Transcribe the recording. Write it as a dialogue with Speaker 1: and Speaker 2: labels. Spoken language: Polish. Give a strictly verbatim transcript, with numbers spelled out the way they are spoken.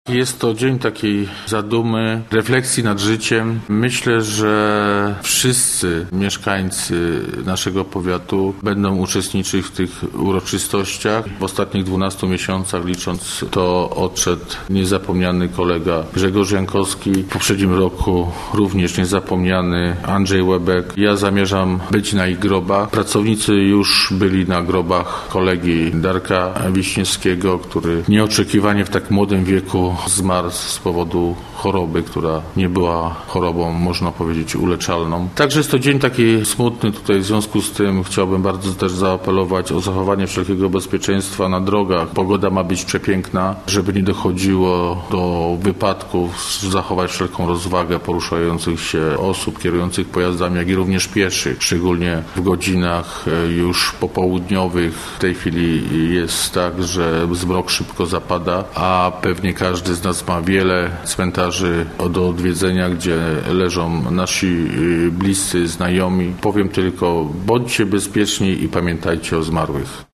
Speaker 1: Jest to dzień takiej zadumy, refleksji nad życiem. Myślę, że wszyscy mieszkańcy naszego powiatu będą uczestniczyć w tych uroczystościach. W ostatnich dwunastu miesiącach, licząc to, odszedł niezapomniany kolega Grzegorz Jankowski. W poprzednim roku również niezapomniany Andrzej Łebek. Ja zamierzam być na ich grobach. Pracownicy już byli na grobach kolegi Darka Wiśniewskiego, który nieoczekiwanie w tak młodym wieku zmarł z powodu choroby, która nie była chorobą, można powiedzieć, uleczalną. Także jest to dzień taki smutny tutaj, w związku z tym chciałbym bardzo też zaapelować o zachowanie wszelkiego bezpieczeństwa na drogach. Pogoda ma być przepiękna, żeby nie dochodziło do wypadków, zachować wszelką rozwagę poruszających się osób, kierujących pojazdami, jak i również pieszych, szczególnie w godzinach już popołudniowych. W tej chwili jest tak, że zmrok szybko zapada, a pewnie każdy z nas ma wiele cmentarzy do odwiedzenia, gdzie leżą nasi bliscy, znajomi. Powiem tylko, bądźcie bezpieczni i pamiętajcie o zmarłych.